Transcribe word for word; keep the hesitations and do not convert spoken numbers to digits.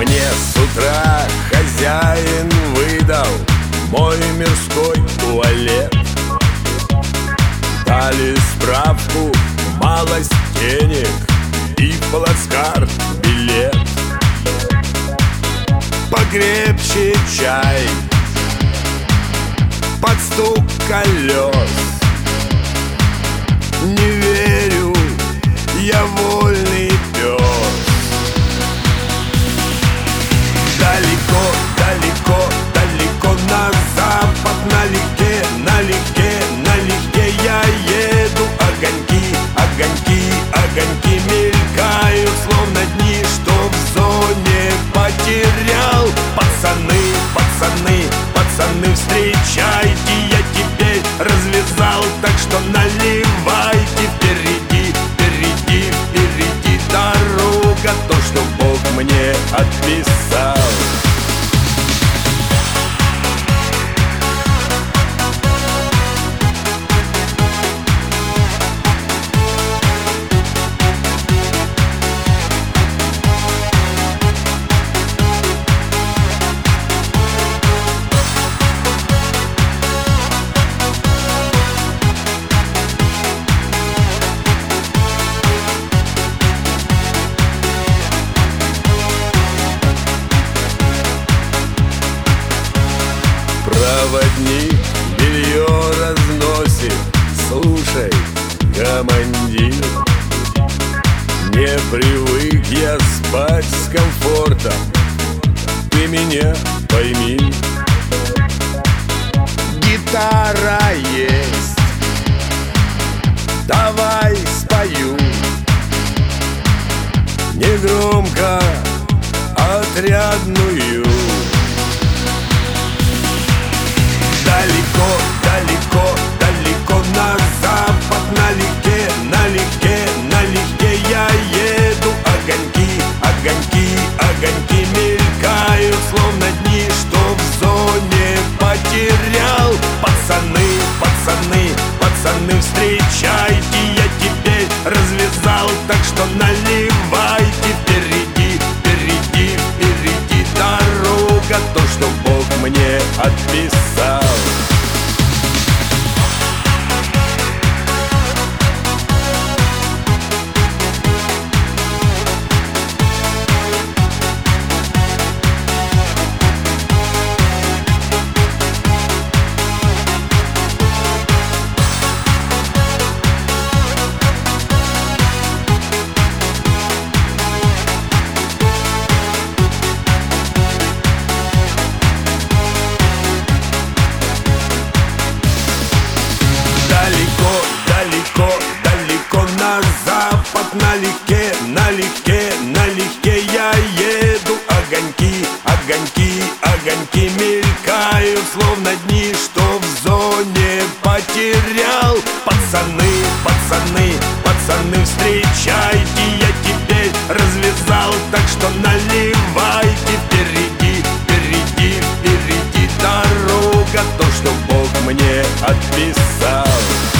Мне с утра хозяин выдал мой мирской туалет. Дали справку, малость денег и в плацкарт билет. Покрепче чай под стук колес. Не верю, я вольный пес. Далеко, далеко, далеко на запад, налегке, налегке, налегке я еду. Огоньки, огоньки, огоньки мелькают, словно дни, что в зоне потерял. Пацаны, пацаны, пацаны, встречайте, я теперь развязал, так что наливайте. Впереди, впереди, впереди дорога, то, что Бог мне отписал. Проводник белье разносит. Слушай, командир, не привык я спать с комфортом. Ты меня пойми. Гитара есть, давай спою. Негромко отрядную. Далеко, далеко, далеко на запад, налегке, налегке, налегке я еду. Огоньки, огоньки, огоньки мелькают, словно дни, что в зоне потерял. Пацаны, пацаны, пацаны, встречайте, я теперь развязал, так что наливайте. Впереди, впереди, впереди дорога, то, что Бог мне отписал. Далеко, далеко, далеко на запад, налегке, налегке, налегке я еду. Огоньки, огоньки, огоньки мелькают, словно дни, что в зоне потерял. Пацаны, пацаны, пацаны, встречайте, я теперь развязал, так что наливайте. Впереди, впереди, впереди дорога, то, что Бог мне отписал.